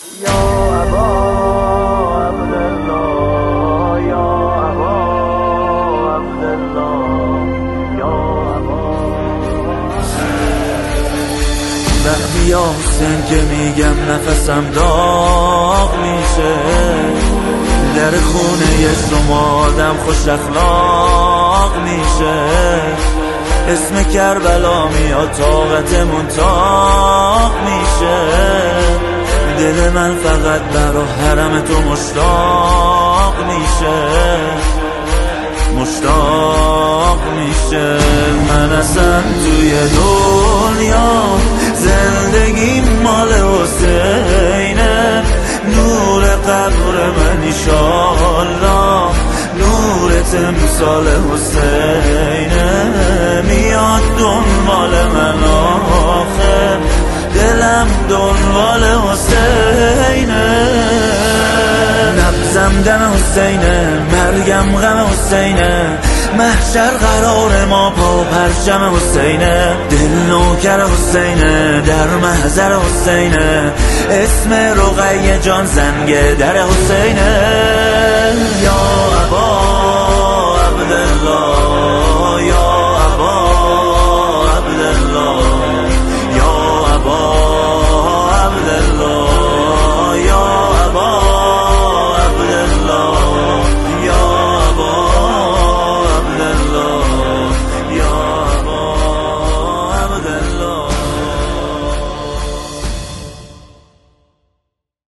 یا ابا عبدالله، یا ابا عبدالله، یا ابا. وقتی یا حسین که میگم نفسم داغ میشه، در خونه شما آدم خوش اخلاق میشه، اسم کربلا میاد طاقتمون تاق میشه، دل من فقط برا حرم تو مشتاق میشه، مشتاق میشه. من اصلا توی دنیا زندگی مال حسینه، نور قبر من ایشالله نور تمثال حسینه، میاد دنبال من آخر دلم دنبال حسینه، نبضم دم حسینه، مرگم غم حسینه، محشر قرار ما پا پرچم حسینه، دل نوکر حسینه، در محضر حسینه، اسم رقیه جان زنگ در حسینه. یا ابا عبدالله،